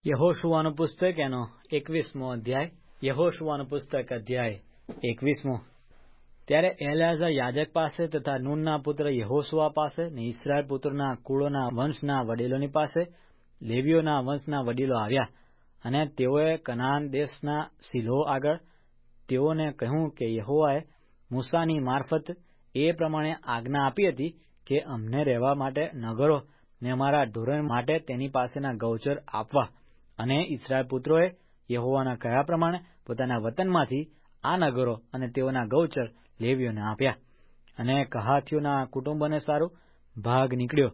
યહોશુઆનું પુસ્તક એનો 21મો અધ્યાય. યહોશુઆનું પુસ્તક અધ્યાય 21મો. ત્યારે એલેઆઝર યાજક પાસે તથા નૂનના પુત્ર યહોશુઆ પાસે ને ઇસ્રાયેલ પુત્રોના કુળોના વંશના વડીલોની પાસે લેવીઓના વંશના વડીલો આવ્યા, અને તેઓએ કનાન દેશના શિલોહ આગળ તેઓને કહ્યું કે યહોવાએ મૂસાની મારફત એ પ્રમાણે આજ્ઞા આપી હતી કે અમને રહેવા માટે નગરો ને અમારા ઢોરો માટે તેની પાસેના ગૌચર આપવા. અને ઇસ્રાયેલ પુત્રોએ યહોવાના કહ્યા પ્રમાણે પોતાના વતનમાંથી આ નગરો અને તેઓના ગૌચર લેવીઓને આપ્યા. અને કહાથીઓના કુટુંબોને સારું ભાગ નીકળ્યો.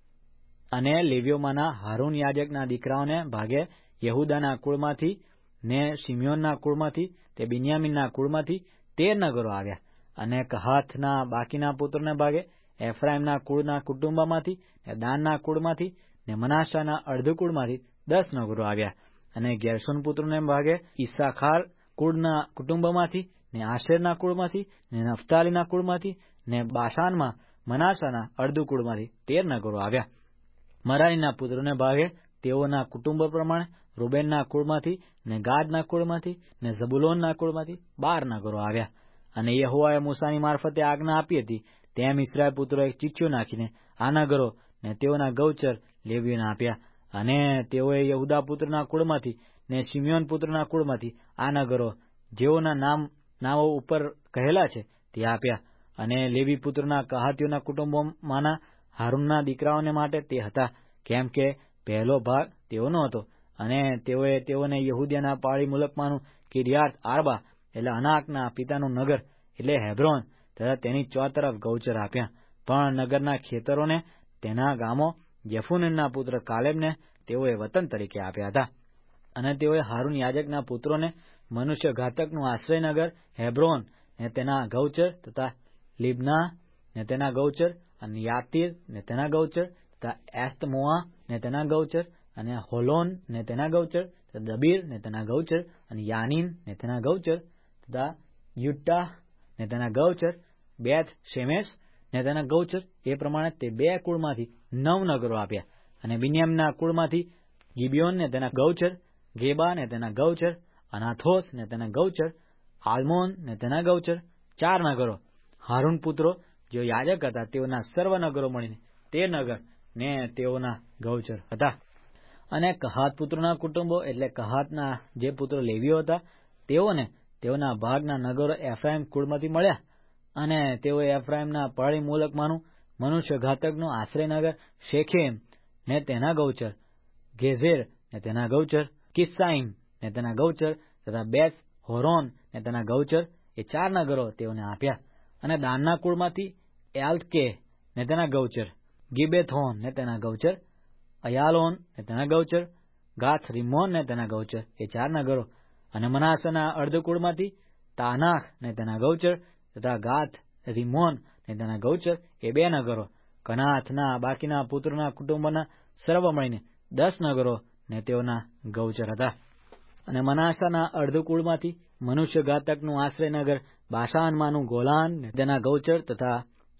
અને લેવીઓમાંના હારૂન યાજકના દીકરાઓને ભાગે યહૂદાના કુળમાંથી ને શિમ્યોનના કુળમાંથી તે બિન્યામીનના કુળમાંથી 13 નગરો આવ્યા. અને કહાથના બાકીના પુત્રોને ભાગે એફ્રાઈમના કુળના કુટુંબમાંથી ને દાનના કુળમાંથી ને મનાસાના અર્ધ કુળમાંથી 10 નગરો આવ્યા. અને ગેર્શોન પુત્રોને ભાગે ઈસાખાર કુળના કુટુંબમાંથી ને આશેરના કુળમાંથી ને નફતાલીના કુળમાંથી ને બાશાનમાં મનાસાના અર્ધ કુળમાંથી 13 નગરો આવ્યા. મરારીના પુત્રોને ભાગે તેઓના કુટુંબો પ્રમાણે રૂબેનના કુળમાંથી ને ગાદના કુળમાંથી ને ઝબુલોનના કુળમાંથી 12 નગરો આવ્યા. અને યહોવાએ મૂસાની મારફતે આજ્ઞા આપી હતી તેમ ઇસ્રાયેલ પુત્રોએ ચિઠ્ઠીઓ નાખીને આ નગરો ને તેઓના ગૌચર લેવીઓને આપ્યા. અને તેઓએ યહૂદા પુત્રના કુળમાંથી ને શિમ્યોન પુત્રના કુળમાંથી આ નગરો જેઓના નામો ઉપર કહેલા છે તે આપ્યા. અને લેવી પુત્રના કહાતીઓના કુટુંબોમાંના હારૂનના દીકરાઓને માટે તે હતા, કેમ કે પહેલો ભાગ તેઓનો હતો. અને તેઓએ તેઓને યહૂદિયાના પાળી મુલકમાંનું કિર્યાત આર્બા એટલે અનાકના પિતાનું નગર એટલે હેબ્રોન તથા તેની ચોતરફ ગૌચર આપ્યા. પણ નગરના ખેતરોને તેના ગામો યફુન્નેના પુત્ર કાલેબને તેઓએ વતન તરીકે આપ્યા હતા. અને તેઓએ હારૂન યાજકના પુત્રોને મનુષ્ય ઘાતકનું આશ્રયનગર હેબ્રોન ને તેના ગૌચર તથા લીબના ને તેના ગૌચર અને યાતીર ને તેના ગૌચર તથા એસ્તમોઆ ને તેના ગૌચર અને હોલોન ને તેના ગૌચર તથા દબીર ને તેના ગૌચર અને યાનીન ને તેના ગૌચર તથા યુટ્ટાહ ને તેના ગૌચર બેથ શેમેશ ને તેના ગૌચર એ પ્રમાણે તે 2 કુળમાંથી 9 નગરો આપ્યા. અને બિન્યામીનના કુળમાંથી ગિબિયોન ને તેના ગૌચર, ગેબા ને તેના ગૌચર, અનાથોથ ને તેના ગૌચર, આલ્મોન ને તેના ગૌચર 4 નગરો. હારૂન પુત્રો જેઓ યાજક હતા તેઓના સર્વ નગરો મળીને 13 નગર ને તેઓના ગૌચર હતા. અને કહાત પુત્રોના કુટુંબો એટલે કહાતના જે પુત્રો લેવીઓ હતા તેઓને તેઓના ભાગના નગરો એફ્રાઈમ કુળમાંથી મળ્યા. અને તેઓએ એફ્રાઈમના પાળી મુલકમાંનું મનુષ્ય ઘાતકનું આશ્રયનગર શેખેમ ને તેના ગૌચર, ગેઝેર ને તેના ગૌચર, કિસ્સાઈમ ને તેના ગૌચર તથા બેથ હોરોન ને તેના ગૌચર એ 4 નગરો તેઓને આપ્યા. અને દાનના કુળમાંથી એલ્તકે ને તેના ગૌચર, ગિબેથોન ને તેના ગૌચર, અયાલોન ને તેના ગૌચર, ગાથ રિમ્મોન ને તેના ગૌચર એ 4 નગરો. અને મનાસાના અર્ધકુળમાંથી તાનાખ ને તેના ગૌચર તથા ગાથ રિમ્મોન ને તેના ગૌચર એ 2 નગરો. કનાથના બાકીના પુત્રોના કુટુંબોના સર્વ મળીને 10 નગરો ને તેઓના ગૌચર હતા. અને મનાસાના અર્ધકુળમાંથી મનુષ્ય ઘાતકનું આશ્રયનગર બાશાનમાંનું ગોલાન ને તેના ગૌચર તથા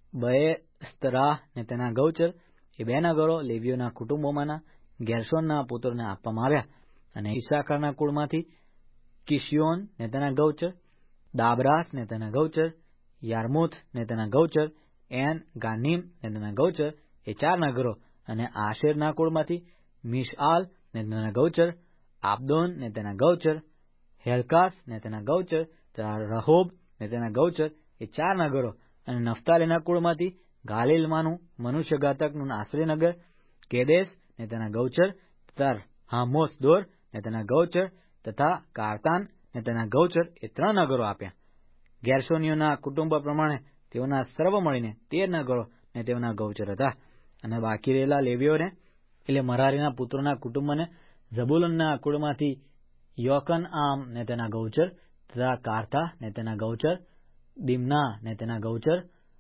બએસ્તરાહ ને તેના ગૌચર એ 2 નગરો લેવીઓના કુટુંબોમાંના ગેર્શોનના પુત્રોને આપવામાં આવ્યા. અને ઈસાખારના કુળમાંથી કિશિયોન ને તેના ગૌચર, દાબરાથ ને તેના ગૌચર, યાર્મુથ ને તેના ગૌચર, એન ગાનીમ ને તેના ગૌચર એ 4 નગરો. અને આશેરના કુળમાંથી મિશઆલ ને તેના ગૌચર, આબદોન ને તેના ગૌચર, હેલકાસ ને તેના ગૌચર તથા રહોબ ને તેના ગૌચર એ 4 નગરો. અને નફતાલીના કુળમાંથી ગાલિલમાંનું મનુષ્ય ઘાતકનું આશ્રયનગર કેદેશ ને તેના ગૌચર તથા હામોસદોર ને તેના ગૌચર તથા કાર્તાન ને તેના ગૌચર એ 3 નગરો આપ્યા. ગેર્શોનીઓના કુટુંબ પ્રમાણે તેઓના સર્વ મળીને 13 નગરો ને તેઓના ગૌચર હતા. અને બાકી રહેલા લેવીઓને એટલે મરારીના પુત્રોના કુટુંબને ઝબુલૂનના કુળમાંથી યોકનઆમ ને તેના ગૌચર તથા કાર્તા ને તેના ગૌચર, દિમ્ના ને તેના ગૌચર,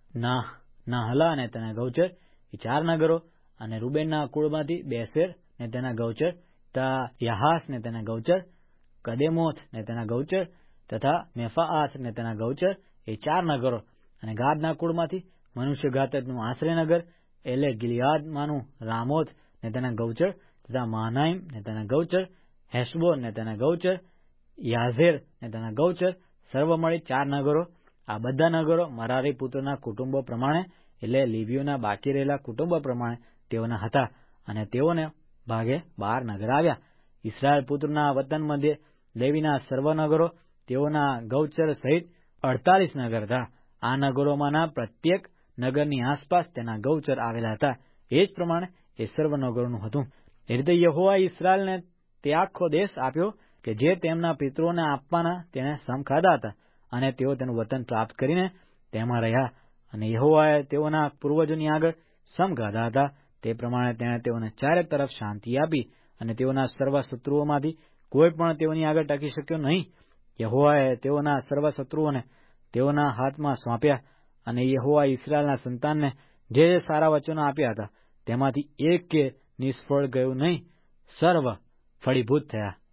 નાહલા ને તેના ગૌચર એ 4 નગરો. અને રૂબેનના કુળમાંથી બેસેર ને તેના ગૌચર તથા યાહાસ ને તેના ગૌચર, કદેમોથ ને તેના ગૌચર તથા મેફાઆથ ને તેના ગૌચર એ 4 નગરો. અને ગાદના કુળમાંથી મનુષ્ય ઘાતકનું આશ્રયનગર એટલે ગિલિયાદમાંનું રામોથ ને તેના ગૌચર તથા મહાનાઈમ ને તેના ગૌચર હેશબોન ને તેના ગૌચર, યાઝેર ને તેના ગૌચર, સર્વ મળી 4 નગરો. આ બધા નગરો મરારી પુત્રોના કુટુંબો પ્રમાણે એટલે લેવીઓના બાકી રહેલા કુટુંબો પ્રમાણે તેઓના હતા અને તેઓને ભાગે 12 નગર આવ્યા. ઇસ્રાયેલ પુત્રોના વતન મધ્યે લેવીના સર્વ નગરો તેઓના ગૌચર સહિત 48 નગર હતા. આ નગરોમાંના પ્રત્યેક નગરની આસપાસ તેના ગૌચર આવેલા હતા. એ જ પ્રમાણે એ સર્વ નગરોનું હતું. એ રીતે યહોવાએ ઇસ્રાયેલને તે આખો દેશ આપ્યો કે જે તેમના પિતૃઓને આપવાના તેણે સમ ખાધા હતા અને તેઓ તેનું વતન પ્રાપ્ત કરીને તેમાં રહ્યા અને યહોવાએ તેઓના પૂર્વજોની આગળ સમ ખાધા હતા. તે પ્રમાણે તેણે તેઓને ચારે તરફ શાંતિ આપી અને તેઓના સર્વ શત્રુઓમાંથી કોઈ પણ તેઓની આગળ ટકી શક્યો નહીં. યહોવાએ તેઓના સર્વ શત્રુઓને તેઓના હાથમાં સોંપ્યા અને યહોવાએ ઇસ્રાયેલના સંતાનને જે સારા વચનો આપ્યા હતા તેમાંથી એક કે નિષ્ફળ ગયું નહીં, સર્વ ફળીભૂત થયા.